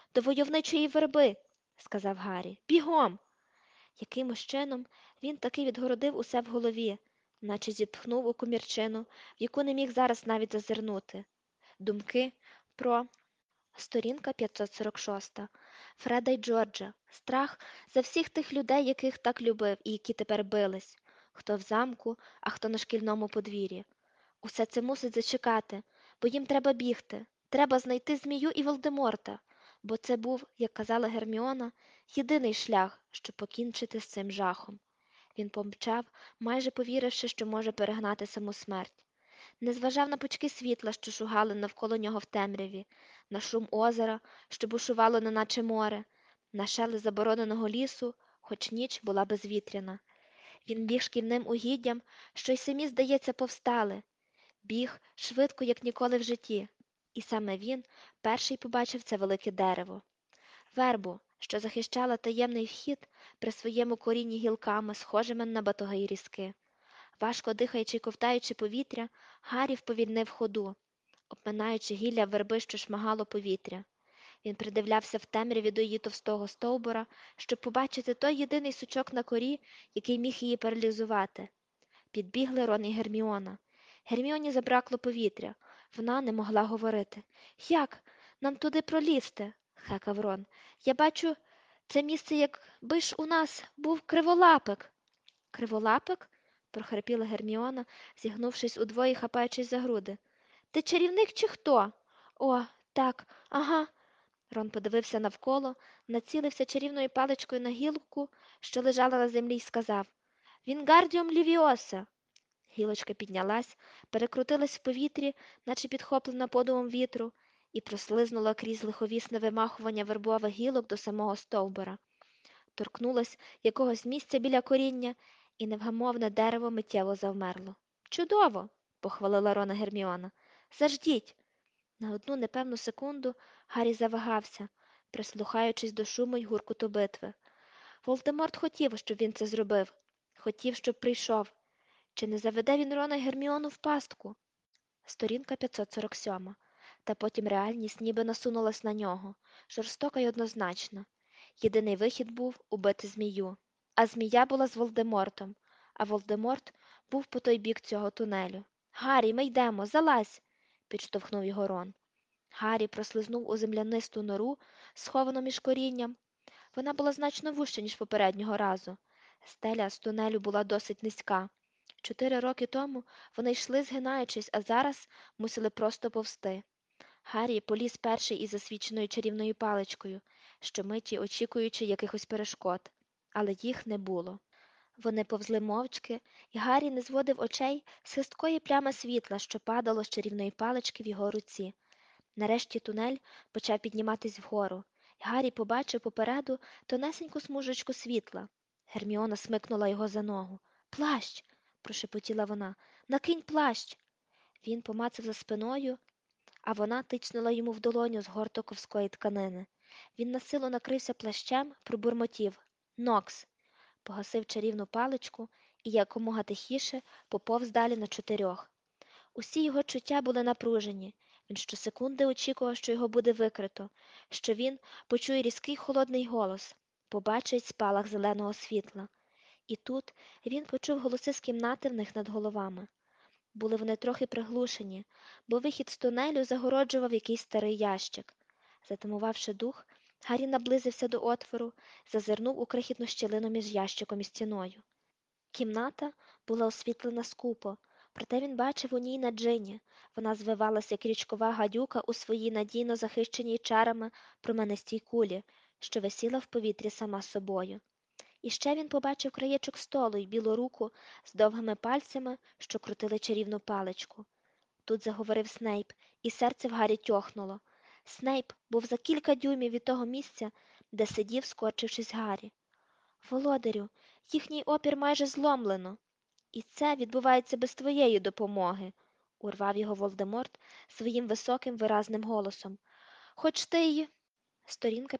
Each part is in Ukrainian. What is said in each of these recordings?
До войовничої верби, сказав Гаррі. Бігом. Якимось чином він таки відгородив усе в голові, наче зітхнув у комірчину, в яку не міг зараз навіть зазирнути. Думки про сторінка 546. Фреда й Джорджа. Страх за всіх тих людей, яких так любив і які тепер бились. Хто в замку, а хто на шкільному подвір'ї. Усе це мусить зачекати, бо їм треба бігти. Треба знайти Змію і Волдеморта, бо це був, як казала Герміона, єдиний шлях, щоб покінчити з цим жахом. Він помчав, майже повіривши, що може перегнати саму смерть. Не зважав на пучки світла, що шугали навколо нього в темряві, на шум озера, що бушувало неначе море, на шелест забороненого лісу, хоч ніч була безвітряна. Він біг шкільним угіддям, що й самі, здається, повстали. Біг швидко, як ніколи в житті. І саме він перший побачив це велике дерево. Вербу, що захищала таємний вхід при своєму корінні гілками, схожими на батоги й різки. Важко дихаючи й ковтаючи повітря, Гаррі вповільнив ходу, обминаючи гілля верби, що шмагало повітря. Він придивлявся в темряві до її товстого стовбура, щоб побачити той єдиний сучок на корі, який міг її паралізувати. Підбігли Рон і Герміона. Герміоні забракло повітря. Вона не могла говорити. Як? Нам туди пролізти? Хекав Рон. Я бачу, це місце, якби ж у нас був криволапик. Криволапик? Прохрипіла Герміона, зігнувшись удвоє, хапаючись за груди. Ти чарівник чи хто? О, так, ага. Рон подивився навколо, націлився чарівною паличкою на гілку, що лежала на землі, й сказав Вінгардіум лівіоса. Гілочка піднялась, перекрутилась в повітрі, наче підхоплена подувом вітру, і прослизнула крізь лиховісне вимахування вербових гілок до самого стовбура. Торкнулась якогось місця біля коріння, і невгамовне дерево миттєво завмерло. Чудово! Похвалила Рона Герміона. Заждіть. На одну непевну секунду Гаррі завагався, прислухаючись до шуму й гуркоту битви. Волдеморт хотів, щоб він це зробив. Хотів, щоб прийшов. Чи не заведе він Рона й Герміону в пастку? Сторінка 547. Та потім реальність ніби насунулась на нього, жорстока й однозначна. Єдиний вихід був убити змію. А змія була з Волдемортом, а Волдеморт був по той бік цього тунелю. Гаррі, ми йдемо, залазь, підштовхнув його Рон. Гаррі прослизнув у землянисту нору, сховану між корінням. Вона була значно вужча, ніж попереднього разу. Стеля з тунелю була досить низька. 4 роки тому вони йшли, згинаючись, а зараз мусили просто повсти. Гаррі поліз перший із засвіченою чарівною паличкою, щомиті очікуючи якихось перешкод, але їх не було. Вони повзли мовчки, і Гаррі не зводив очей з хисткої плями світла, що падало з чарівної палички в його руці. Нарешті тунель почав підніматись вгору, і Гаррі побачив попереду тонесеньку смужечку світла. Герміона смикнула його за ногу. Плащ. Прошепотіла вона. Накинь плащ. Він помацав за спиною, а вона тицнула йому в долоню згорток ковської тканини. Він насилу накрився плащем, пробурмотів Нокс. Погасив чарівну паличку і якомога тихіше поповз далі на 4. Усі його чуття були напружені. Він щосекунди очікував, що його буде викрито, що він почує різкий холодний голос, побачить спалах зеленого світла. І тут він почув голоси з кімнати в них над головами. Були вони трохи приглушені, бо вихід з тунелю загороджував якийсь старий ящик. Затамувавши дух, Гаррі наблизився до отвору, зазирнув у крихітну щілину між ящиком і стіною. Кімната була освітлена скупо, проте він бачив у ній на Джині. Вона звивалася, як річкова гадюка у своїй надійно захищеній чарами променистій кулі, що висіла в повітрі сама собою. І ще він побачив краєчок столу й білу руку з довгими пальцями, що крутили чарівну паличку. Тут заговорив Снейп, і серце в Гаррі тьохнуло. Снейп був за кілька дюймів від того місця, де сидів, скорчившись Гаррі. Володарю, їхній опір майже зломлено. І це відбувається без твоєї допомоги, урвав його Волдеморт своїм високим виразним голосом. Хоч ти й... Сторінка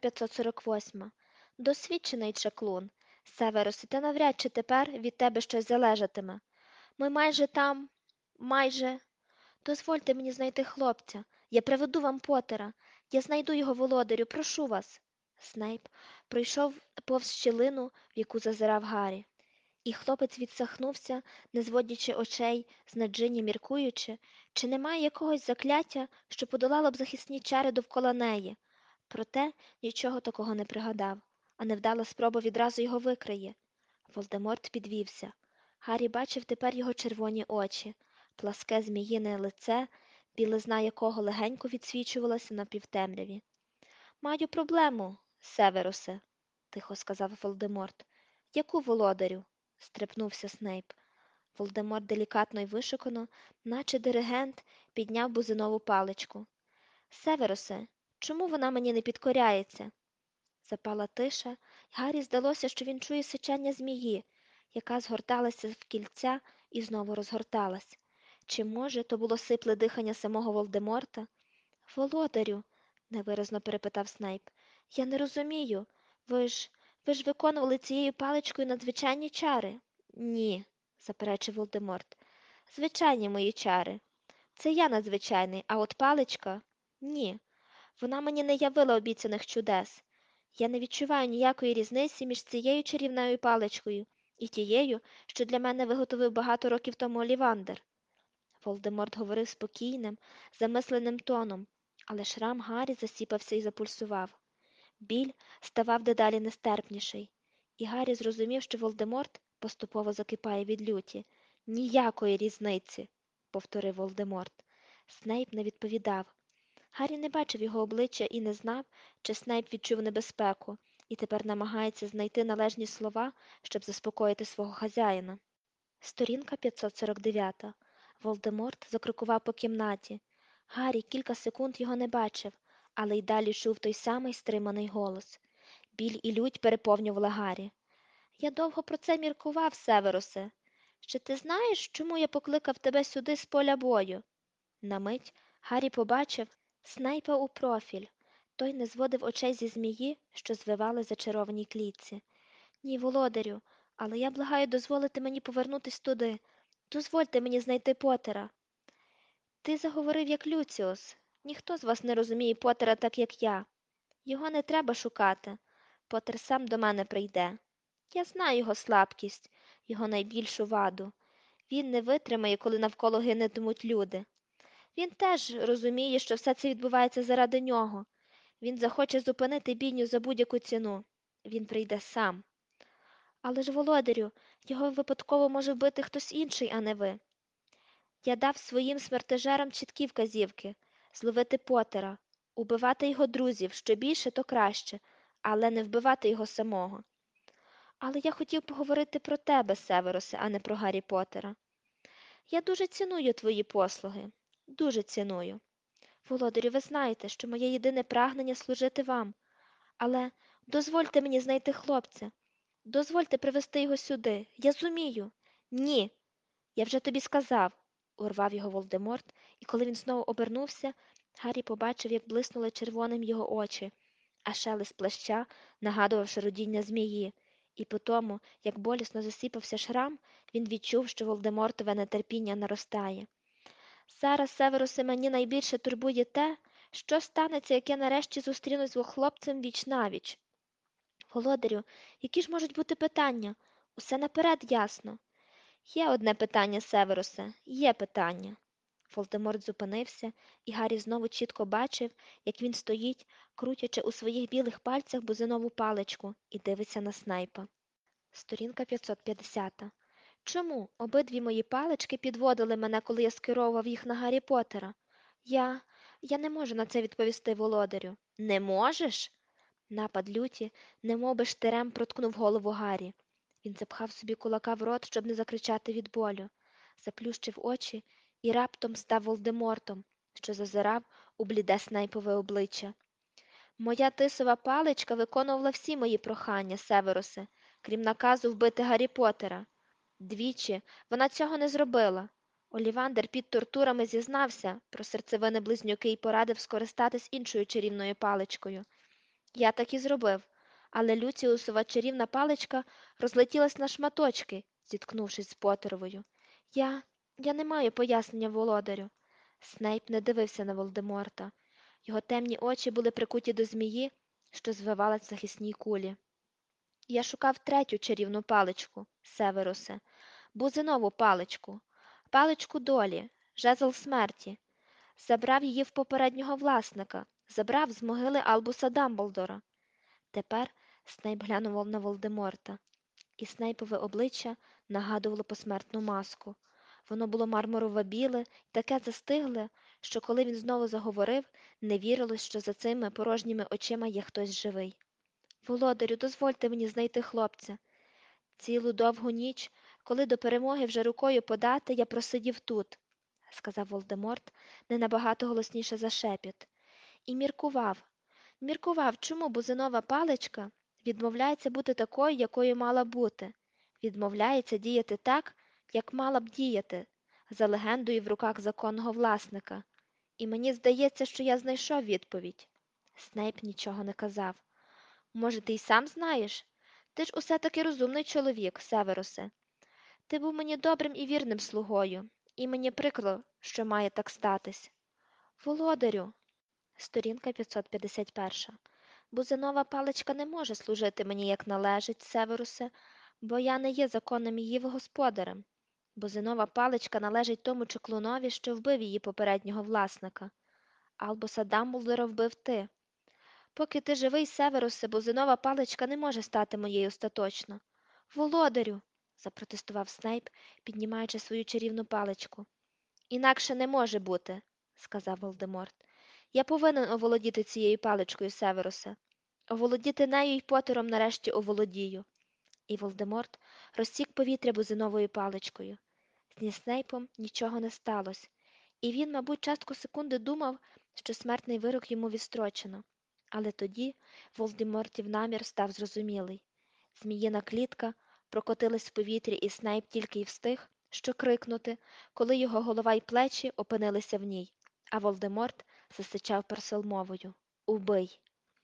548. Досвідчений чаклун. Северусе, та навряд чи тепер від тебе щось залежатиме. Ми майже там, майже... Дозвольте мені знайти хлопця. Я приведу вам Потера. Я знайду його, володарю, прошу вас. Снейп пройшов повз щілину, в яку зазирав Гаррі. І хлопець відсахнувся, не зводячи очей, з Наджині міркуючи, чи немає якогось закляття, що подолало б захисні чари довкола неї. Проте нічого такого не пригадав, а невдала спроба відразу його викриє. Волдеморт підвівся. Гаррі бачив тепер його червоні очі, пласке зміїне лице, білизна якого легенько відсвічувалася на півтемряві. Маю проблему, Северусе, тихо сказав Волдеморт. Яку, володарю? Стрепнувся Снейп. Волдеморт делікатно й вишукано, наче диригент, підняв бузинову паличку. Северусе, чому вона мені не підкоряється? Запала тиша, й Гаррі здалося, що він чує сичання змії, яка згорталася в кільця і знову розгорталась. Чи, може, то було сипле дихання самого Волдеморта? Володарю, невиразно перепитав Снейп, я не розумію. Ви ж виконували цією паличкою надзвичайні чари? Ні, заперечив Волдеморт. Звичайні мої чари. Це я надзвичайний, а от паличка? Ні. Вона мені не явила обіцяних чудес. Я не відчуваю ніякої різниці між цією чарівною паличкою і тією, що для мене виготовив багато років тому Олівандер. Волдеморт говорив спокійним, замисленим тоном, але шрам Гаррі засіпався і запульсував. Біль ставав дедалі нестерпніший, і Гаррі зрозумів, що Волдеморт поступово закипає від люті. Ніякої різниці, повторив Волдеморт. Снейп не відповідав. Гаррі не бачив його обличчя і не знав, чи Снейп відчув небезпеку, і тепер намагається знайти належні слова, щоб заспокоїти свого хазяїна. Сторінка 549. Волдеморт закрокував по кімнаті. Гаррі кілька секунд його не бачив, але й далі чув той самий стриманий голос. Біль і лють переповнювали Гаррі. Я довго про це міркував, Северусе. Чи ти знаєш, чому я покликав тебе сюди з поля бою? На мить Гаррі побачив Снейпа у профіль. Той не зводив очей зі змії, що звивали зачарованій клітці. Ні, володарю, але я благаю дозволити мені повернутись туди. Дозвольте мені знайти Потера. Ти заговорив як Люціус. Ніхто з вас не розуміє Потера так, як я. Його не треба шукати. Потер сам до мене прийде. Я знаю його слабкість, його найбільшу ваду. Він не витримає, коли навколо гинетимуть люди. Він теж розуміє, що все це відбувається заради нього. Він захоче зупинити бійню за будь-яку ціну. Він прийде сам. Але ж, володарю, його випадково може вбити хтось інший, а не ви. Я дав своїм смертежерам чіткі вказівки зловити Потера, убивати його друзів, що більше, то краще, але не вбивати його самого. Але я хотів поговорити про тебе, Северосе, а не про Гаррі Поттера. Я дуже ціную твої послуги, дуже ціную. Володарю, ви знаєте, що моє єдине прагнення служити вам, але дозвольте мені знайти хлопця. Дозвольте привезти його сюди. Я зумію. Ні. Я вже тобі сказав, урвав його Волдеморт, і коли він знову обернувся, Гаррі побачив, як блиснули червоним його очі, а шелест плаща нагадував шарудіння змії, і по тому, як болісно засіпався шрам, він відчув, що Волдемортове нетерпіння наростає. Зараз, Северусе, мені найбільше турбує те, що станеться, як я нарешті зустрінусь з двох хлопцем віч-навіч. Володарю, які ж можуть бути питання? Усе наперед ясно. Є одне питання, Северусе, є питання. Волдеморт зупинився, і Гаррі знову чітко бачив, як він стоїть, крутячи у своїх білих пальцях бузинову паличку, і дивиться на Снайпа. Сторінка 550. Чому обидві мої палички підводили мене, коли я скеровував їх на Гаррі Поттера? Я не можу на це відповісти, володарю. Не можеш? Напад люті, немовби штирем проткнув голову Гаррі. Він запхав собі кулака в рот, щоб не закричати від болю, заплющив очі і раптом став Волдемортом, що зазирав у бліде Снейпове обличчя. Моя тисова паличка виконувала всі мої прохання, Северусе, крім наказу вбити Гаррі Поттера. Двічі вона цього не зробила. Олівандер під тортурами зізнався про серцевини близнюки і порадив скористатись іншою чарівною паличкою. Я так і зробив, але Люціусова чарівна паличка розлетілась на шматочки, зіткнувшись з Поттеровою. Я не маю пояснення, володарю. Снейп не дивився на Волдеморта. Його темні очі були прикуті до змії, що звивалась в захисній кулі. Я шукав третю чарівну паличку, Северусе, бузинову паличку, паличку долі, жезл смерті. Забрав її в попереднього власника, забрав з могили Албуса Дамблдора. Тепер Снейп глянув на Волдеморта, і Снейпове обличчя нагадувало посмертну маску. Воно було мармурово біле, таке застигле, що коли він знову заговорив, не вірилось, що за цими порожніми очима є хтось живий. Володарю, дозвольте мені знайти хлопця. Цілу довгу ніч, коли до перемоги вже рукою подати, я просидів тут, сказав Волдеморт не набагато голосніше за шепіт, і міркував, чому бузинова паличка відмовляється бути такою, якою мала бути, відмовляється діяти так, як мала б діяти, за легендою в руках законного власника. І мені здається, що я знайшов відповідь. Снейп нічого не казав. Може, ти й сам знаєш? Ти ж усе таки розумний чоловік, Северусе. Ти був мені добрим і вірним слугою, і мені прикро, що має так статись. Володарю, сторінка 551. Бузинова паличка не може служити мені, як належить, Северусе, бо я не є законним її господарем. Бузинова паличка належить тому чеклунові, що вбив її попереднього власника. Албуса Дамблдора вбив ти. Поки ти живий, Северусе, бузинова паличка не може стати моєю остаточно. Володарю, запротестував Снейп, піднімаючи свою чарівну паличку. Інакше не може бути, сказав Волдеморт. Я повинен оволодіти цією паличкою, Северусе. Оволодіти нею й Поттером нарешті оволодію. І Волдеморт розсік повітря бузиновою паличкою. Зі Снейпом нічого не сталося, і він, мабуть, частку секунди думав, що смертний вирок йому відстрочено. Але тоді Волдемортів намір став зрозумілий. Зміїна клітка прокотилась в повітрі, і Снейп тільки й встиг, що крикнути, коли його голова й плечі опинилися в ній, а Волдеморт засичав перселмовою «Убий!».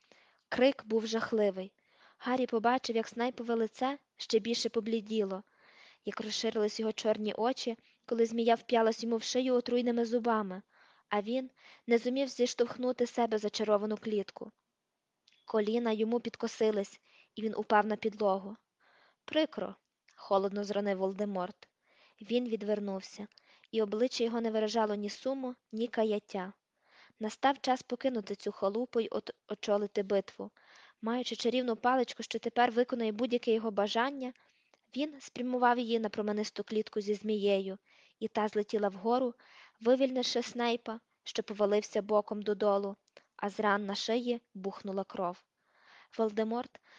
Крик був жахливий. Гаррі побачив, як Снейпове лице ще більше побліділо, як розширились його чорні очі, коли змія вп'ялась йому в шию отруйними зубами, а він не зумів зіштовхнути себе зачаровану клітку. Коліна йому підкосились, і він упав на підлогу. Прикро, холодно зронив Волдеморт. Він відвернувся, і обличчя його не виражало ні суму, ні каяття. Настав час покинути цю халупу й очолити битву. Маючи чарівну паличку, що тепер виконує будь-яке його бажання, він спрямував її на променисту клітку зі змією, і та злетіла вгору, вивільнивши Снейпа, що повалився боком додолу, а з ран на шиї бухнула кров. Волдеморт